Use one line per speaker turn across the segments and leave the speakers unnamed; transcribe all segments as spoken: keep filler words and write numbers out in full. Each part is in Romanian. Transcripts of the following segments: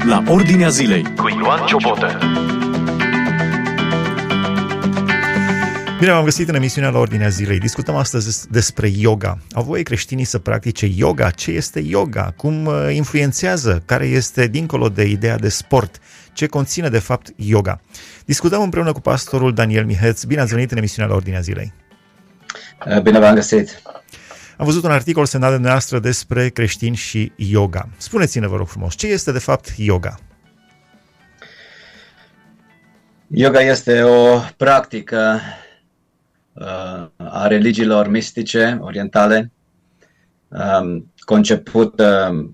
la Ordinea Zilei cu Ioan Ciobotă.
Bine v-am găsit în emisiunea la Ordinea Zilei. Discutăm astăzi despre yoga. Au voie creștinii să practice yoga? Ce este yoga? Cum influențează? Care este dincolo de ideea de sport? Ce conține de fapt yoga? Discutăm împreună cu pastorul Daniel Miheț. Bine ați venit în emisiunea la Ordinea Zilei.
Bine v-am găsit.
Am văzut un articol semnat de dumneavoastră despre creștini și yoga. Spuneți-ne, vă rog frumos, ce este de fapt yoga?
Yoga este o practică uh, a religiilor mistice, orientale, um, concepută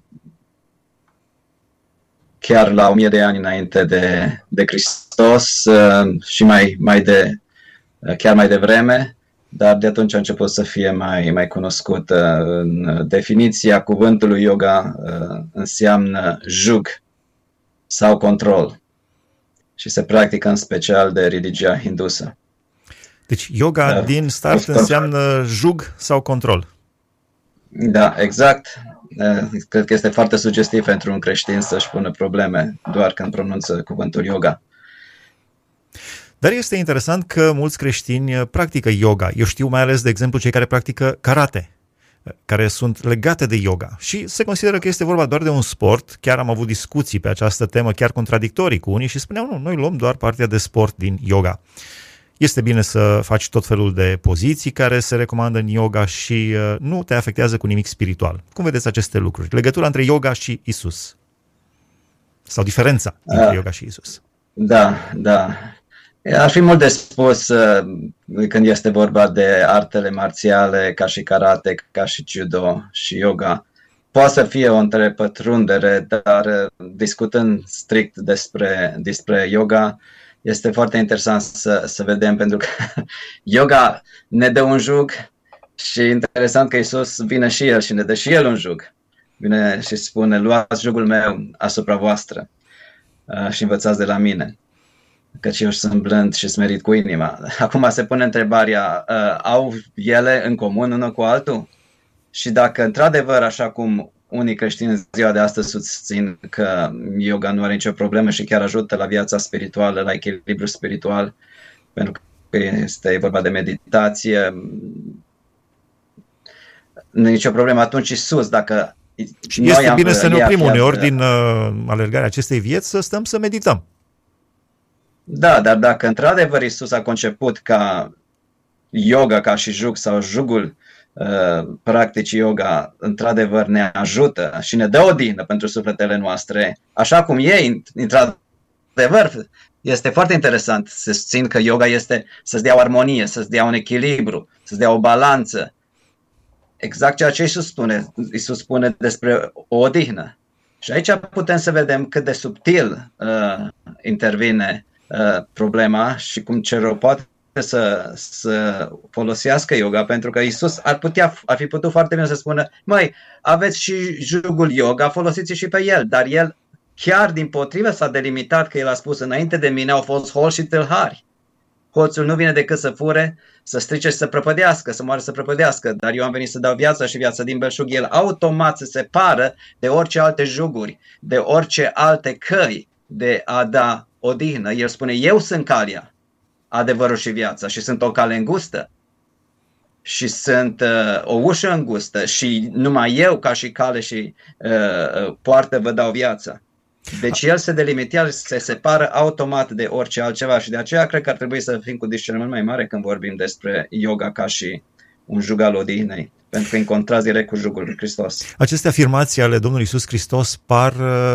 chiar la o mie de ani înainte de, de Hristos uh, și mai, mai de, uh, chiar mai devreme, dar de atunci a început să fie mai, mai cunoscut. În definiția cuvântului yoga uh, înseamnă jug sau control și se practică în special de religia hindusă.
Deci yoga da, din start înseamnă jug sau control.
Da, exact. Cred că este foarte sugestiv pentru un creștin să-și pună probleme doar când pronunță cuvântul yoga.
Dar este interesant că mulți creștini practică yoga. Eu știu mai ales, de exemplu, cei care practică karate, care sunt legate de yoga. Și se consideră că este vorba doar de un sport. Chiar am avut discuții pe această temă, chiar contradictorii cu unii și spuneau, nu, noi luăm doar partea de sport din yoga. Este bine să faci tot felul de poziții care se recomandă în yoga și nu te afectează cu nimic spiritual. Cum vedeți aceste lucruri? Legătura între yoga și Isus? Sau diferența între uh, yoga și Isus?
Da, da. Ar fi mult de spus uh, când este vorba de artele marțiale, ca și karate, ca și judo și yoga. Poate să fie o întrepătrundere, dar uh, discutând strict despre, despre yoga, este foarte interesant să, să vedem, pentru că yoga ne dă un jug și interesant că Iisus vine și El și ne dă și El un jug. Vine și spune, luați jugul meu asupra voastră uh, și învățați de la mine, căci eu sunt blând și smerit cu inima. Acum se pune întrebarea, uh, au ele în comun unul cu altul? Și dacă într-adevăr, așa cum unii creștini în ziua de astăzi susțin că yoga nu are nicio problemă și chiar ajută la viața spirituală, la echilibru spiritual, pentru că este vorba de meditație, nu e nicio problemă, atunci Iisus, dacă
și noi este bine să ne oprim uneori din uh, alergarea acestei vieți, să stăm să medităm.
Da, dar dacă într-adevăr Iisus a conceput ca yoga, ca și jug sau jugul, uh, practici yoga, într-adevăr ne ajută și ne dă odihnă pentru sufletele noastre, așa cum ei, într-adevăr, este foarte interesant să susțin că yoga este să-ți dea o armonie, să-ți dea un echilibru, să-ți dea o balanță. Exact ceea ce Iisus spune. Iisus spune despre o odihnă. Și aici putem să vedem cât de subtil uh, intervine uh, problema și cum ce rău poate să, să folosească yoga, pentru că Iisus ar, putea, ar fi putut foarte bine să spună, măi, aveți și jugul yoga, folosiți și pe el, dar el chiar dimpotrivă s-a delimitat, că el a spus, înainte de mine au fost hol și tâlhari. Hoțul nu vine decât să fure, să strice și să prăpădească, să moară să prăpădească, dar eu am venit să dau viața și viața din belșug. El automat se separă de orice alte juguri, de orice alte căi de a da odihnă. El spune, eu sunt calea, adevărul și viața, și sunt o cale îngustă și sunt uh, o ușă îngustă și numai eu ca și cale și uh, poartă vă dau viața. Deci el se delimitează, se separă automat de orice altceva și de aceea cred că ar trebui să fim cu discernământ mai mare când vorbim despre yoga ca și un jug al odihnei, pentru că în contrast direct cu jugul lui Hristos.
Aceste afirmații ale Domnului Iisus Hristos par,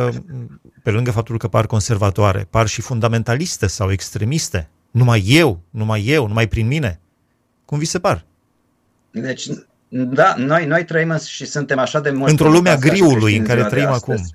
pe lângă faptul că par conservatoare, par și fundamentaliste sau extremiste. Numai eu, numai eu, numai prin mine. Cum vi se par?
Deci, da, noi, noi trăim și suntem așa de mult
într-o lume a griului în care trăim acum.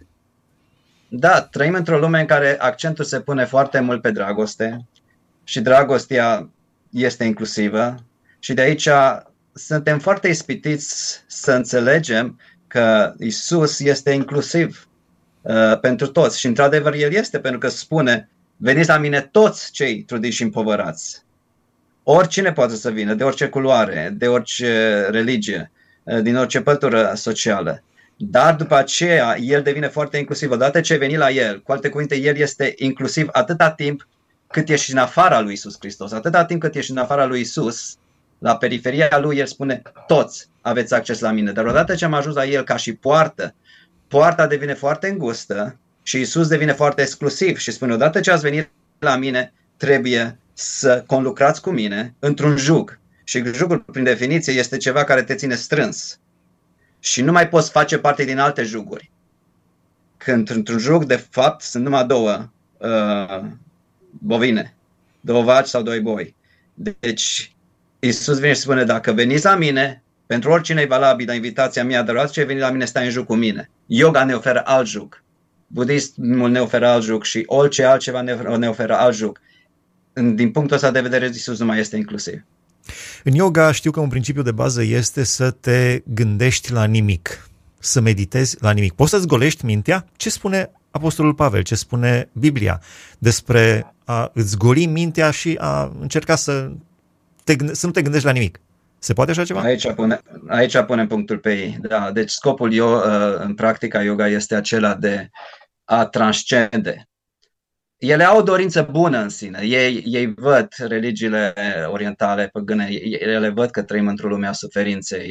Da, trăim într-o lume în care accentul se pune foarte mult pe dragoste și dragostea este inclusivă și de aici suntem foarte ispitiți să înțelegem că Iisus este inclusiv uh, pentru toți și într-adevăr El este, pentru că spune, veniți la mine toți cei trudiți și împovărați. Oricine poate să vină, de orice culoare, de orice religie, uh, din orice pătură socială. Dar după aceea, el devine foarte inclusiv. Odată ce ai venit la el, cu alte cuvinte, el este inclusiv atâta timp cât ești în afara lui Iisus Hristos. Atâta timp cât ești în afara lui Iisus, la periferia lui, el spune, toți aveți acces la mine. Dar odată ce am ajuns la el ca și poartă, poarta devine foarte îngustă și Iisus devine foarte exclusiv și spune, odată ce ați venit la mine, trebuie să conlucrați cu mine într-un jug. Și jugul, prin definiție, este ceva care te ține strâns. Și nu mai poți face parte din alte juguri. Când într-un jug, de fapt, sunt numai două uh, bovine, două vaci sau doi boi. Deci, Iisus vine și spune, dacă veniți la mine, pentru oricine e valabilă invitația mea, dar odată ce veni la mine, stai în jug cu mine. Yoga ne oferă alt jug. Budismul ne oferă alt jug și orice altceva ne oferă alt jug. Din punctul ăsta de vedere, Iisus nu mai este inclusiv.
În yoga știu că un principiu de bază este să te gândești la nimic, să meditezi la nimic. Poți să-ți golești mintea? Ce spune Apostolul Pavel, ce spune Biblia despre a îți goli mintea și a încerca să, te, să nu te gândești la nimic? Se poate așa ceva?
Aici, pune, aici punem punctul pe ei. Da, deci scopul eu, în practica yoga este acela de a transcende. Ele au o dorință bună în sine. Ei, ei văd religiile orientale, păgâne, ele văd că trăim într-o lume a suferinței.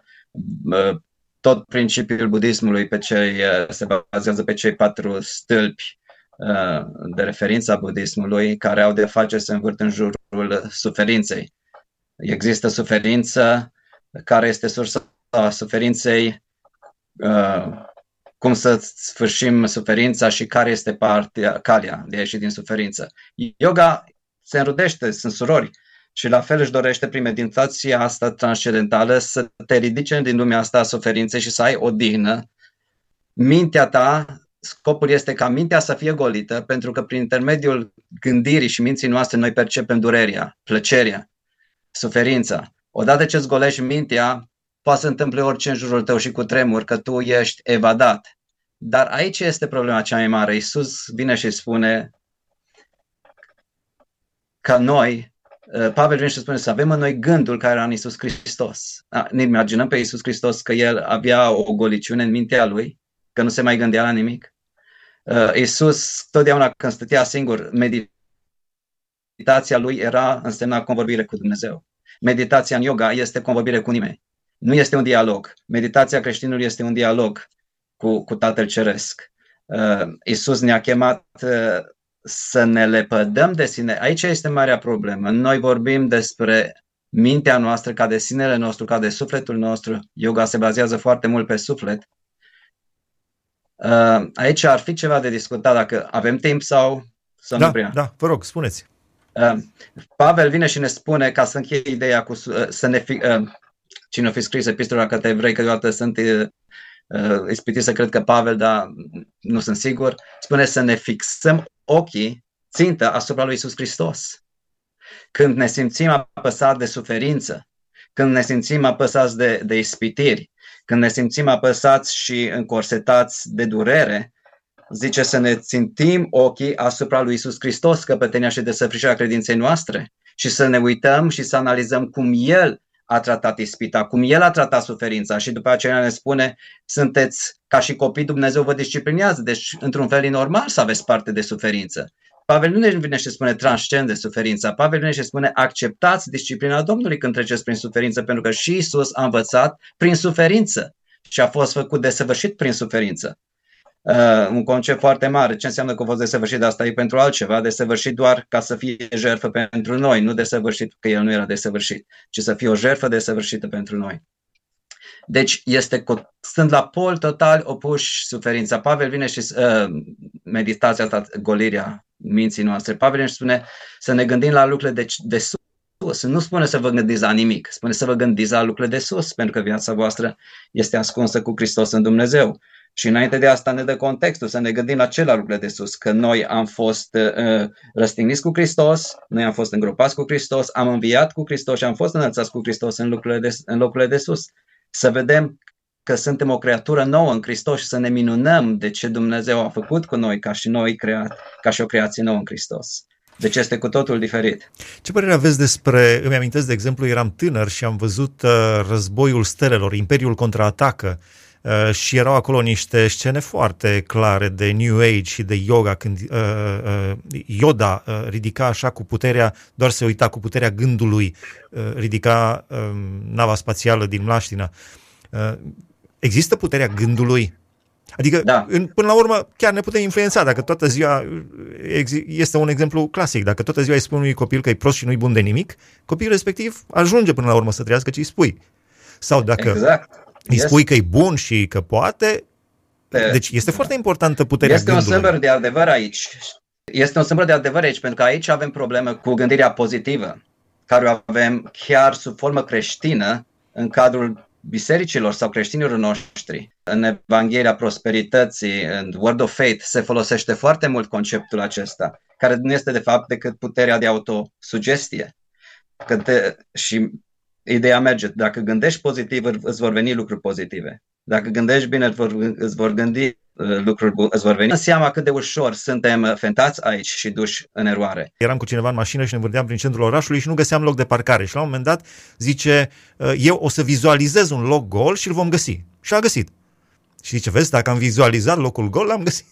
Tot principiul budismului pe cei, se bazează pe cei patru stâlpi de referință a budismului, care au de face să învârt în jurul suferinței. Există suferință, care este sursa suferinței, cum să sfârșim suferința și care este partea, calea de a ieși din suferință. Yoga se înrudește, sunt surori și la fel își dorește prin meditația asta transcendentală să te ridice din lumea asta a suferinței și să ai odihnă. Mintea ta, scopul este ca mintea să fie golită, pentru că prin intermediul gândirii și minții noastre noi percepem durerea, plăcerea, suferința. Odată ce îți golești mintea, poate să întâmple orice în jurul tău și cu tremur, că tu ești evadat. Dar aici este problema cea mai mare. Iisus vine și spune că noi, Pavel vine și spune să avem în noi gândul care era în Iisus Hristos. Ne imaginăm pe Iisus Hristos că El avea o goliciune în mintea Lui, că nu se mai gândea la nimic. Iisus, totdeauna când stătea singur, meditația Lui era însemna convorbire cu Dumnezeu. Meditația în yoga este convorbire cu nimeni. Nu este un dialog. Meditația creștinului este un dialog cu, cu Tatăl Ceresc. Uh, Iisus ne-a chemat uh, să ne lepădăm de sine. Aici este marea problemă. Noi vorbim despre mintea noastră ca de sinele nostru, ca de sufletul nostru. Yoga se bazează foarte mult pe suflet. Uh, aici ar fi ceva de discutat dacă avem timp sau să
da,
nu prea.
Da, vă rog, spuneți.
Uh, Pavel vine și ne spune, ca să încheie ideea cu uh, să ne fi... Uh, Cine a fi scris epistola către evrei, că deodată sunt uh, ispitit să cred că Pavel, dar nu sunt sigur, spune să ne fixăm ochii țintă asupra lui Iisus Hristos. Când ne simțim apăsați de suferință, când ne simțim apăsați de, de ispitiri, când ne simțim apăsați și încorsetați de durere, zice să ne țintim ochii asupra lui Iisus Hristos, căpetenia și desăvârșirea credinței noastre, și să ne uităm și să analizăm cum El a tratat ispita, cum El a tratat suferința și după aceea ne spune, sunteți ca și copii, Dumnezeu vă disciplinează, deci într-un fel e normal să aveți parte de suferință. Pavel nu ne vine și spune transcende suferința, Pavel vine și spune acceptați disciplina Domnului când treceți prin suferință, pentru că și Iisus a învățat prin suferință și a fost făcut desăvârșit prin suferință. Uh, un concept foarte mare. Ce înseamnă că a fost desăvârșit? Asta e pentru altceva. Desăvârșit doar ca să fie jertfă pentru noi, nu desăvârșit că El nu era desăvârșit, ci să fie o jertfă desăvârșită pentru noi. Deci este, sunt la pol total opuși suferința. Pavel vine și uh, meditația asta, golirea minții noastre. Pavel vine și spune să ne gândim la lucrurile de, de sus. Nu spune să vă gândiți la nimic, spune să vă gândiți la lucrurile de sus, pentru că viața voastră este ascunsă cu Hristos în Dumnezeu. Și înainte de asta ne dă contextul, să ne gândim la celelalte lucruri de sus, că noi am fost uh, răstigniți cu Hristos, noi am fost îngropați cu Hristos, am înviat cu Hristos și am fost înălțați cu Hristos în locurile de, în locurile de sus. Să vedem că suntem o creatură nouă în Hristos și să ne minunăm de ce Dumnezeu a făcut cu noi ca și noi creat, ca și o creație nouă în Hristos. Deci este cu totul diferit.
Ce părere aveți despre, îmi amintesc de exemplu, eram tânăr și am văzut uh, Războiul Stelelor, Imperiul contraatacă, uh, și erau acolo niște scene foarte clare de New Age și de yoga, când uh, uh, Yoda uh, ridica așa cu puterea, doar se uita cu puterea gândului, uh, ridica uh, nava spațială din mlaștină. Uh, există puterea gândului? Adică,
da.
în, până la urmă, chiar ne putem influența. Dacă toată ziua, este un exemplu clasic, dacă toată ziua îi spui unui copil că e prost și nu-i bun de nimic, copilul respectiv ajunge până la urmă să trăiască ce îi spui. Sau dacă
exact.
îi
Este...
spui că e bun și că poate, deci este foarte importantă puterea
este
gândului.
Este un sâmbăr de adevăr aici. Este un sâmbăr de adevăr aici, pentru că aici avem problemă cu gândirea pozitivă, care o avem chiar sub formă creștină în cadrul bisericilor sau creștinilor noștri. În Evanghelia Prosperității, în Word of Faith, se folosește foarte mult conceptul acesta, care nu este de fapt decât puterea de autosugestie. Că te, și ideea merge, dacă gândești pozitiv, îți vor veni lucruri pozitive. Dacă gândești bine, îți vor, îți vor gândi lucruri bune, îți vor veni. În seama cât de ușor suntem fentați aici și duși în eroare.
Eram cu cineva în mașină și ne vârdeam prin centrul orașului și nu găseam loc de parcare. Și la un moment dat zice, eu o să vizualizez un loc gol și îl vom găsi. Și a găsit. Și zice, vezi, dacă am vizualizat locul gol, l-am găsit.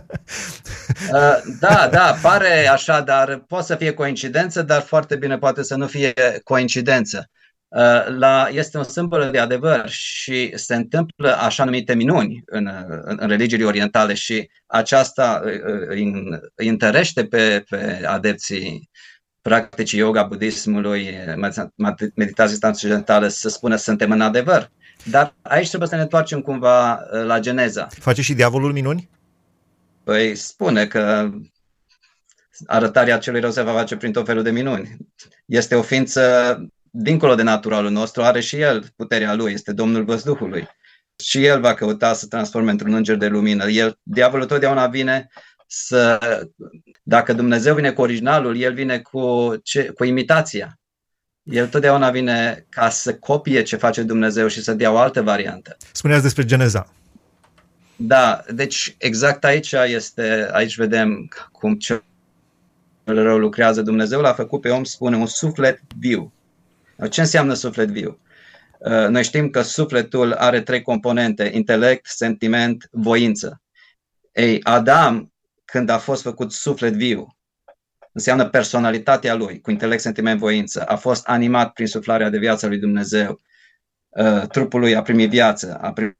Uh, da, da, pare așa, dar poate să fie coincidență, dar foarte bine poate să nu fie coincidență. Uh, la, este un simbol de adevăr și se întâmplă așa numite minuni în, în, în religiile orientale și aceasta îi, îi întărește pe, pe adepții practicii yoga, budismului, meditației transcendentală să spună suntem în adevăr. Dar aici trebuie să ne întoarcem cumva la geneza.
Face și diavolul minuni?
Păi spune că arătarea celui rău se va face prin tot felul de minuni. Este o ființă dincolo de naturalul nostru, are și el puterea lui, este Domnul Văzduhului. Și el va căuta să transforme într-un înger de lumină. El, diavolul totdeauna vine să, dacă Dumnezeu vine cu originalul, el vine cu, ce, cu imitația. El totdeauna vine ca să copie ce face Dumnezeu și să dea o altă variantă.
Spuneați despre Geneza.
Da, deci exact aici este, aici vedem cum cel rău lucrează. Dumnezeu l-a făcut pe om, spune, un suflet viu. Ce înseamnă suflet viu? Noi știm că sufletul are trei componente, intelect, sentiment, voință. Ei, Adam, când a fost făcut suflet viu, înseamnă personalitatea lui, cu intelect, sentiment, voință. A fost animat prin suflarea de viață lui Dumnezeu. Trupul lui a primit viață, a primit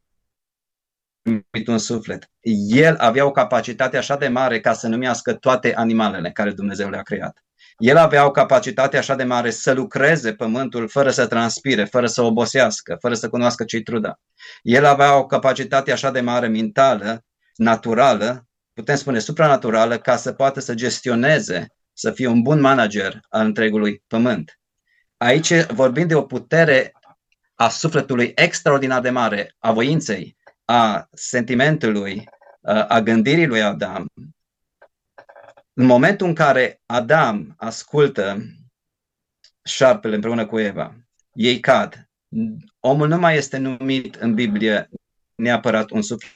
un suflet. El avea o capacitate așa de mare ca să numească toate animalele care Dumnezeu le-a creat. El avea o capacitate așa de mare să lucreze pământul fără să transpire, fără să obosească, fără să cunoască ce-i truda. El avea o capacitate așa de mare mentală, naturală, putem spune supranaturală, ca să poată să gestioneze, să fie un bun manager al întregului pământ. Aici vorbim de o putere a sufletului extraordinar de mare, a voinței, a sentimentului, a gândirii lui Adam. În momentul în care Adam ascultă șarpele împreună cu Eva, ei cad. Omul nu mai este numit în Biblie neapărat un suflet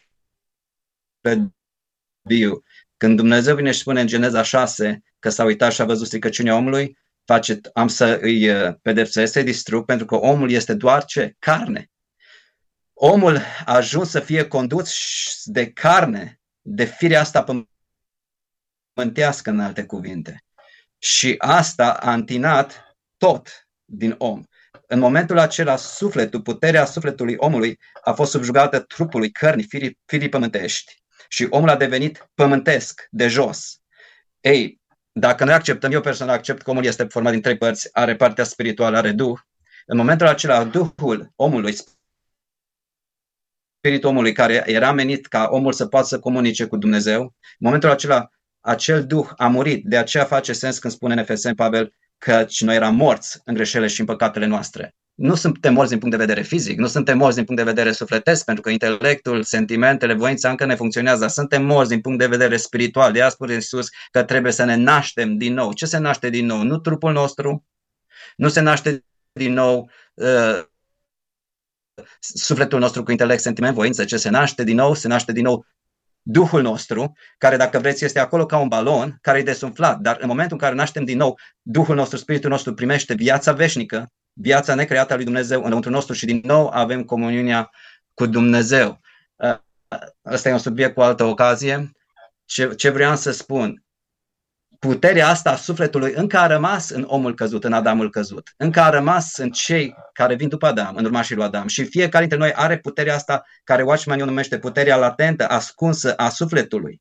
viu. Când Dumnezeu vine și spune în Geneza șase că s-a uitat și a văzut stricăciunea omului, face, am să îi pedepsesc, să-i distrug, pentru că omul este doar ce? Carne. Omul a ajuns să fie condus de carne, de firea asta pământească, în alte cuvinte. Și asta a întinat tot din om. În momentul acela, sufletul, puterea sufletului omului a fost subjugată trupului, cărnii, firii, firii pământești. Și omul a devenit pământesc, de jos. Ei, dacă noi acceptăm, eu personal accept că omul este format din trei părți, are partea spirituală, are Duh. În momentul acela, Duhul omului, spiritul omului care era menit ca omul să poată să comunice cu Dumnezeu, în momentul acela, acel Duh a murit. De aceea face sens când spune în Efeseni Pavel că noi eram morți în greșelile și în păcatele noastre. Nu suntem morți din punct de vedere fizic, nu suntem morți din punct de vedere sufletesc, pentru că intelectul, sentimentele, voința încă ne funcționează. Suntem morți din punct de vedere spiritual. De aia spune Iisus că trebuie să ne naștem din nou. Ce se naște din nou? Nu trupul nostru, nu se naște din nou uh, sufletul nostru cu intelect, sentiment, voință. Ce se naște din nou? Se naște din nou Duhul nostru, care, dacă vreți, este acolo ca un balon care e desumflat, dar în momentul în care naștem din nou, Duhul nostru, spiritul nostru primește viața veșnică, viața necreată a lui Dumnezeu înăuntru nostru și din nou avem comuniunea cu Dumnezeu. Ăsta e un subiect cu altă ocazie. Ce, ce vreau să spun? Puterea asta a sufletului încă a rămas în omul căzut, în Adamul căzut. Încă a rămas în cei care vin după Adam, în urmașii lui Adam. Și fiecare dintre noi are puterea asta, care Watchman o numește puterea latentă, ascunsă a sufletului.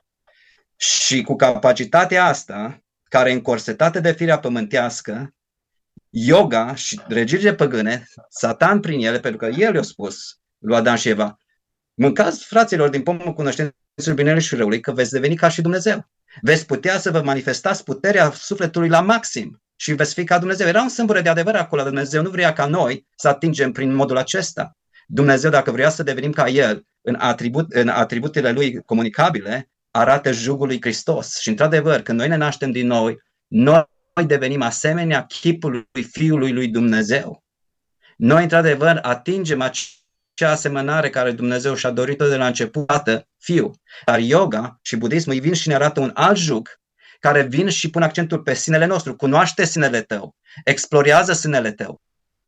Și cu capacitatea asta, care e încorsetată de firea pământească, yoga și regirile păgâne, Satan prin ele, pentru că el i-a spus lui Adam și Eva, mâncați, fraților, din pomul cunoștinței binelui și răului, că veți deveni ca și Dumnezeu. Veți putea să vă manifestați puterea sufletului la maxim și veți fi ca Dumnezeu. Era un sâmbure de adevăr acolo. Dumnezeu nu vrea ca noi să atingem prin modul acesta. Dumnezeu, dacă vrea să devenim ca El în, atribut, în atributele Lui comunicabile, arată jugul lui Hristos. Și într-adevăr, când noi ne naștem din nou, noi devenim asemenea chipului Fiului lui Dumnezeu. Noi, într-adevăr, atingem acea asemănare care Dumnezeu și-a dorit-o de la început, Tată, Fiu. Dar yoga și budismul îi vin și ne arată un alt jug care vin și pun accentul pe sinele nostru. Cunoaște sinele tău, explorează sinele tău,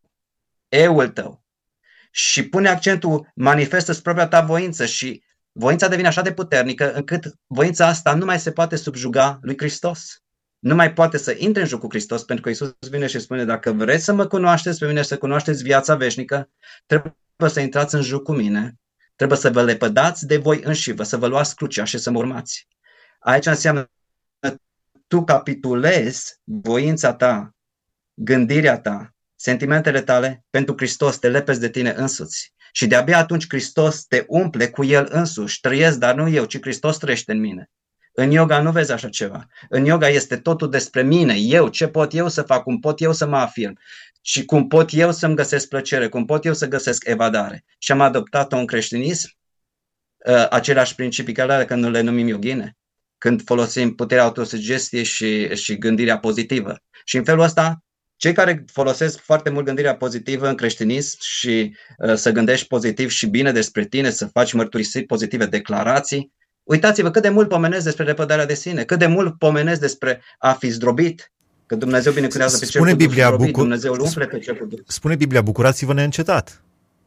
eul tău și pune accentul, manifestă-ți propria ta voință și voința devine așa de puternică încât voința asta nu mai se poate subjuga lui Hristos. Nu mai poate să intre în joc cu Hristos, pentru că Iisus vine și spune, dacă vreți să mă cunoașteți pe mine, să cunoașteți viața veșnică, trebuie să intrați în joc cu mine, trebuie să vă lepădați de voi înșivă, să vă luați crucea și să mă urmați. Aici înseamnă tu capitulezi voința ta, gândirea ta, sentimentele tale pentru Hristos, te lepezi de tine însuți. Și de-abia atunci Hristos te umple cu El însuși. Trăiesc, dar nu eu, ci Hristos trăiește în mine. În yoga nu vezi așa ceva. În yoga este totul despre mine, eu, ce pot eu să fac, cum pot eu să mă afirm și cum pot eu să-mi găsesc plăcere, cum pot eu să găsesc evadare. Și am adoptat-o în creștinism, aceleași principii care când nu le numim yogine, când folosim puterea autosugestie și, și gândirea pozitivă. Și în felul ăsta, cei care folosesc foarte mult gândirea pozitivă în creștinism și uh, să gândești pozitiv și bine despre tine, să faci mărturisiri pozitive, declarații, uitați-vă cât de mult pomenesc despre lepădarea de sine, cât de mult pomenesc despre a fi zdrobit, că Dumnezeu binecuvântează pe cel cu Duhul zdrobit, bucur... Dumnezeu îl umple pe cel cu Duhul.
Spune Biblia, bucurați-vă neîncetat.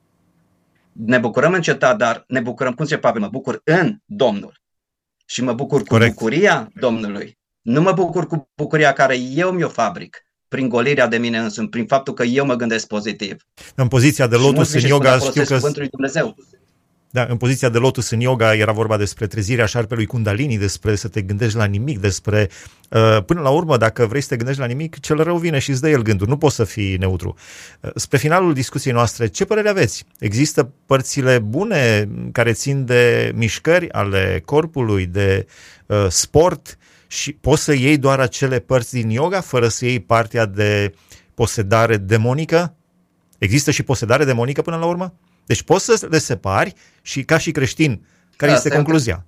Ne bucurăm încetat, dar ne bucurăm, cum zice Pavel, mă bucur în Domnul. Și mă bucur cu Corect. Bucuria Domnului. Nu mă bucur cu bucuria care eu mi-o fabric, prin golirea de mine însumi, prin faptul că eu mă gândesc pozitiv.
În poziția de lotus în yoga știu că...
Dumnezeu.
Da, în poziția de lotus în yoga era vorba despre trezirea șarpelui Kundalini, despre să te gândești la nimic, despre... Uh, până la urmă, dacă vrei să te gândești la nimic, cel rău vine și îți dă el gânduri. Nu poți să fii neutru. Uh, spre finalul discuției noastre, ce părere aveți? Există părțile bune care țin de mișcări ale corpului, de uh, sport și poți să iei doar acele părți din yoga fără să iei partea de posedare demonică? Există și posedare demonică până la urmă? Deci poți să le separi și ca și creștin, care da, este concluzia?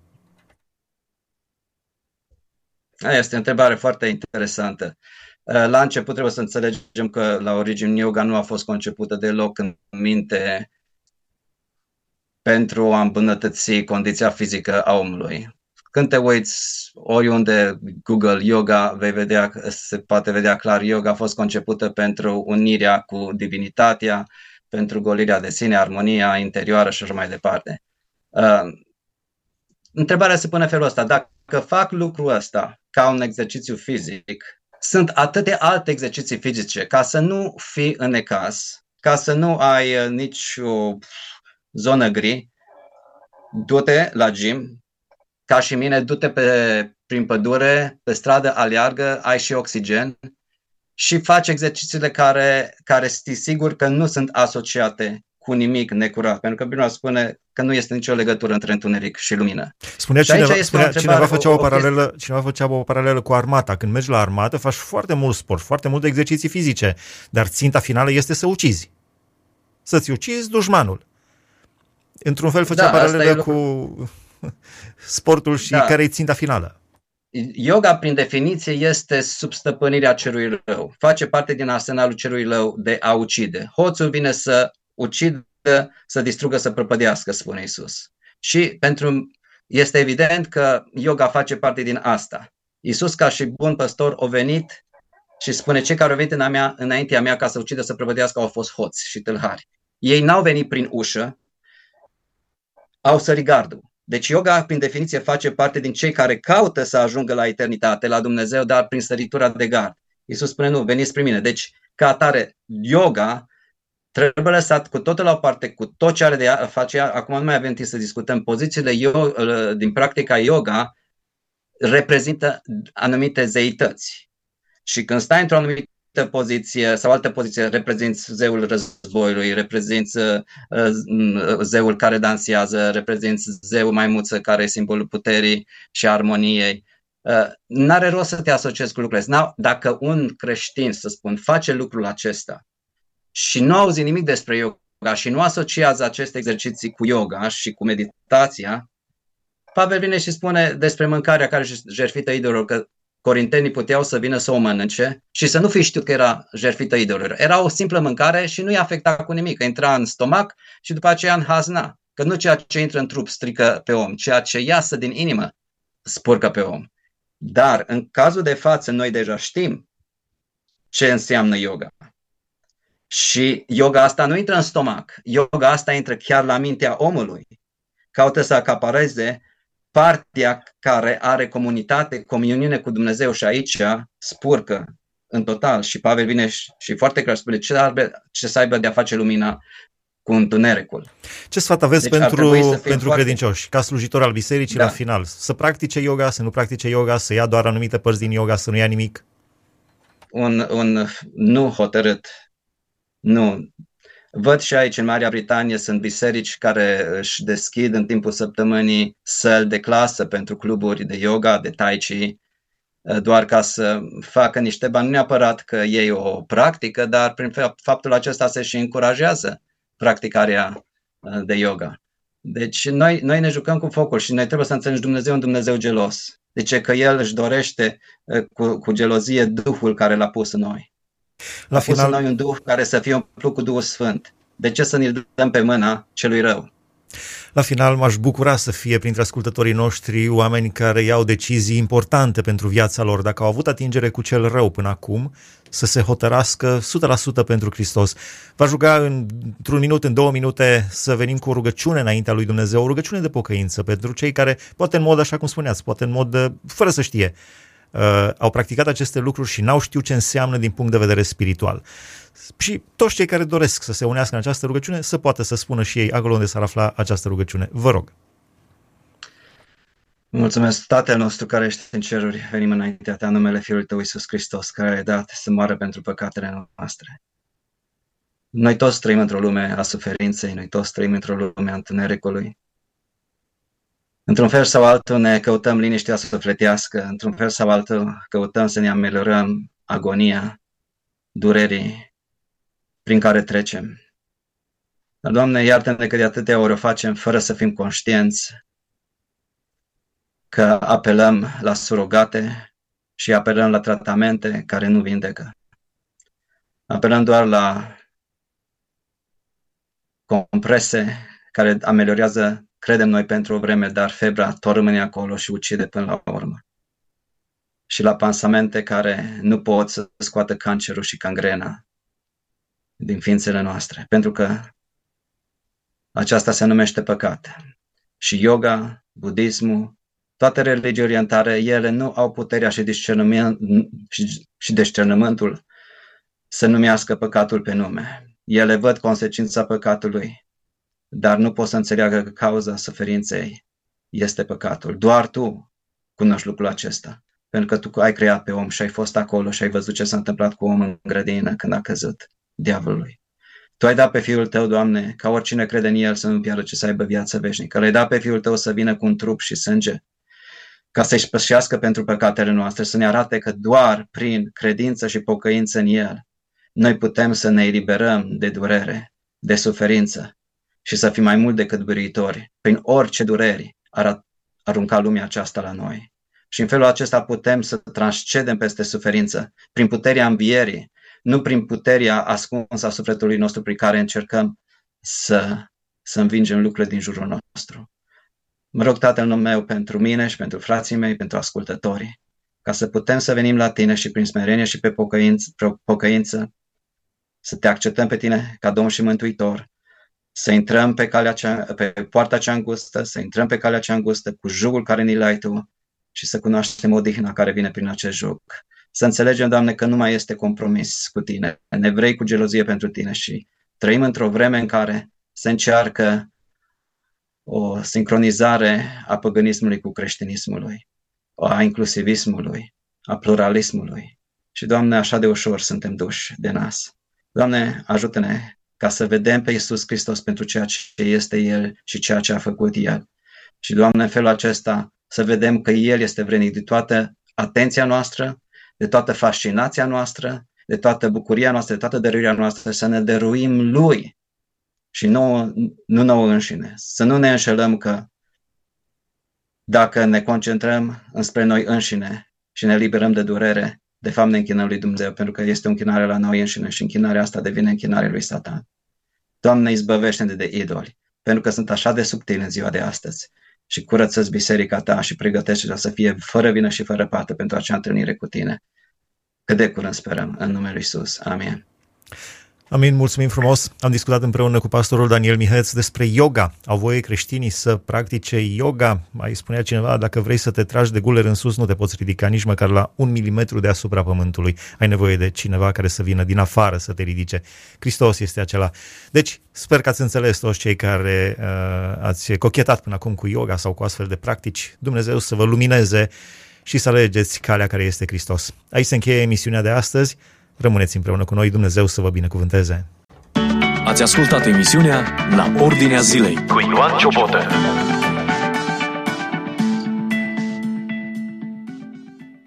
Este o întrebare foarte interesantă. La început trebuie să înțelegem că la origine yoga nu a fost concepută deloc în minte pentru a îmbunătăți condiția fizică a omului. Când te uiți oriunde Google yoga, vei vedea, se poate vedea clar, yoga a fost concepută pentru unirea cu divinitatea, pentru golirea de sine, armonia interioară și așa mai departe. Uh, întrebarea se pune felul ăsta, dacă fac lucrul ăsta ca un exercițiu fizic, sunt atâtea alte exerciții fizice ca să nu fii în necaz, ca să nu ai nici o zonă gri, du-te la gym, ca și mine, du-te pe, prin pădure, pe stradă, aleargă, ai și oxigen, și faci exercițiile care, care știi sigur că nu sunt asociate cu nimic necurat. Pentru că Biblia spune că nu este nicio legătură între întuneric și lumină.
Spunea și cineva, spunea, cineva, făcea o, o paralelă, cineva făcea o paralelă cu armata. Când mergi la armată, faci foarte mult sport, foarte multe exerciții fizice, dar ținta finală este să ucizi. Să-ți ucizi dușmanul. Într-un fel făcea da, paralelă cu sportul și da. Care e ținta finală.
Yoga, prin definiție, este substăpânirea cerului rău. Face parte din arsenalul cerului rău de a ucide. Hoțul vine să ucidă, să distrugă, să prăpădească, spune Iisus. Și pentru este evident că yoga face parte din asta. Iisus, ca și bun păstor, a venit și spune, cei care au venit în mea, înaintea mea ca să ucidă, să prăpădească, au fost hoți și tâlhari. Ei n-au venit prin ușă, au sărit gardul. Deci yoga, prin definiție, face parte din cei care caută să ajungă la eternitate, la Dumnezeu, dar prin săritura de gard. Iisus spune, nu, veniți spre mine. Deci, ca atare, yoga trebuie lăsat cu totul la o parte, cu tot ce are de a face. Acum nu mai avem timp să discutăm. Pozițiile yoga, din practica yoga reprezintă anumite zeități. Și când stai într-o anumită poziție sau altă poziție, reprezinți zeul războiului, reprezinți uh, zeul care dansează, reprezinți zeul maimuță care e simbolul puterii și armoniei. Uh, n-are rost să te asociezi cu lucrurile astea. Dacă un creștin, să spun, face lucrul acesta și nu auzi nimic despre yoga și nu asociază aceste exerciții cu yoga și cu meditația, Pavel vine și spune despre mâncarea care jertfită idolilor, că corintenii puteau să vină să o mănânce și să nu fi știut că era jertfită idolilor. Era o simplă mâncare și nu i-a afectat cu nimic, că intra în stomac și după aceea în hazna. Că nu ceea ce intră în trup strică pe om, ceea ce iasă din inimă spurcă pe om. Dar în cazul de față noi deja știm ce înseamnă yoga. Și yoga asta nu intră în stomac, yoga asta intră chiar la mintea omului. Caută să acapareze partea care are comunitate, comuniune cu Dumnezeu și aici spurcă în total. Și Pavel vine și, și foarte clar spune ce, arbe, ce să aibă de a face lumina cu întunericul.
Ce sfat aveți
deci
pentru, pentru
foarte...
credincioși, ca slujitor al bisericii da. La final? Să practice yoga, să nu practice yoga, să ia doar anumite părți din yoga, să nu ia nimic?
Un, un nu hotărât. Nu. Văd și aici în Marea Britanie sunt biserici care își deschid în timpul săptămânii săli de clasă pentru cluburi de yoga, de tai chi, doar ca să facă niște bani. Nu neapărat că ei o practică, dar prin faptul acesta se și încurajează practicarea de yoga. Deci noi, noi ne jucăm cu focul și noi trebuie să înțelegem Dumnezeu un Dumnezeu gelos. De ce? Că El își dorește cu, cu gelozie Duhul care l-a pus în noi. La a final... pus în noi un Duh care să fie umplut cu Duhul Sfânt. De ce să ne-l dăm pe mâna celui rău?
La final m-aș bucura să fie printre ascultătorii noștri oameni care iau decizii importante pentru viața lor, dacă au avut atingere cu cel rău până acum, să se hotărască o sută la sută pentru Hristos. V-aș ruga într-un minut, în două minute, să venim cu o rugăciune înaintea lui Dumnezeu, o rugăciune de pocăință pentru cei care, poate în mod, așa cum spuneați, poate în mod fără să știe, Uh, au practicat aceste lucruri și n-au știut ce înseamnă din punct de vedere spiritual. Și toți cei care doresc să se unească în această rugăciune să poată să spună și ei acolo unde s-ar afla această rugăciune. Vă rog.
Mulțumesc, Tatăl nostru care ești în ceruri, venim înaintea ta în numele Fiului Tău Iisus Hristos, care ai dat să moară pentru păcatele noastre. Noi toți trăim într-o lume a suferinței, noi toți trăim într-o lume a întunericului. Într-un fel sau altul ne căutăm liniștea sufletească, într-un fel sau altul căutăm să ne ameliorăm agonia, durerii prin care trecem. Dar, Doamne, iartă-ne că de atâtea ori o facem fără să fim conștienți că apelăm la surogate și apelăm la tratamente care nu vindecă. Apelăm doar la comprese care ameliorează, credem noi, pentru o vreme, dar febra tot rămâne acolo și ucide până la urmă. Și la pansamente care nu pot să scoată cancerul și cangrena din ființele noastre, pentru că aceasta se numește păcat. Și yoga, budismul, toate religii orientale, ele nu au puterea și, discernământ, și, și discernământul să numească păcatul pe nume. Ele văd consecința păcatului, dar nu pot să înțeleagă că cauza suferinței este păcatul. Doar tu cunoști lucrul acesta, pentru că tu ai creat pe om și ai fost acolo și ai văzut ce s-a întâmplat cu omul în grădină când a căzut diavolului. Tu ai dat pe Fiul Tău, Doamne, ca oricine crede în El să nu piară, ci să aibă viață veșnică. L-ai dat pe Fiul Tău să vină cu un trup și sânge, ca să-și pășească pentru păcatele noastre, să ne arate că doar prin credință și pocăință în El noi putem să ne eliberăm de durere, de suferință și să fim mai mult decât biruitori prin orice dureri ar arunca lumea aceasta la noi. Și în felul acesta putem să transcedem peste suferință prin puterea învierii, nu prin puterea ascunsă a sufletului nostru prin care încercăm să, să învingem lucrurile din jurul nostru. Mă rog, Tatăl meu, pentru mine și pentru frații mei, pentru ascultătorii, ca să putem să venim la Tine și prin smerenie și pe pocăință, pocăință să Te acceptăm pe Tine ca Domn și Mântuitor să intrăm pe, calea cea, pe poarta cea îngustă, să intrăm pe calea cea îngustă cu jugul care ni l-ai Tu și să cunoaștem odihna care vine prin acest jug. Să înțelegem, Doamne, că nu mai este compromis cu Tine. Ne vrei cu gelozie pentru Tine și trăim într-o vreme în care se încearcă o sincronizare a păgânismului cu creștinismului, a inclusivismului, a pluralismului. Și, Doamne, așa de ușor suntem duși de nas. Doamne, ajută-ne ca să vedem pe Iisus Hristos pentru ceea ce este El și ceea ce a făcut El. Și, Doamne, în felul acesta să vedem că El este vrednic de toată atenția noastră, de toată fascinația noastră, de toată bucuria noastră, de toată dăruirea noastră, să ne dăruim Lui și nu, nu nouă înșine. Să nu ne înșelăm că dacă ne concentrăm înspre noi înșine și ne liberăm de durere, de fapt ne închinăm lui Dumnezeu, pentru că este o închinare la noi înșine și închinarea asta devine închinare lui Satan. Doamne, izbăvește-ne de idoli, pentru că sunt așa de subtili în ziua de astăzi și curăță-ți biserica Ta și pregătește-o să fie fără vină și fără pată pentru acea întâlnire cu Tine. Cât de curând sperăm, în numele lui Iisus. Amin.
Amin, mulțumim frumos. Am discutat împreună cu pastorul Daniel Miheț despre yoga. Au voie creștinii să practice yoga? Mai spunea cineva, dacă vrei să te tragi de guler în sus, nu te poți ridica nici măcar la un milimetru deasupra pământului. Ai nevoie de cineva care să vină din afară să te ridice. Hristos este acela. Deci, sper că ați înțeles toți cei care uh, ați cochetat până acum cu yoga sau cu astfel de practici. Dumnezeu să vă lumineze și să alegeți calea care este Hristos. Aici se încheie emisiunea de astăzi. Rămâneți împreună cu noi, Dumnezeu să vă binecuvânteze.
Ați ascultat emisiunea La Ordinea Zilei cu Ioan Ciobotă.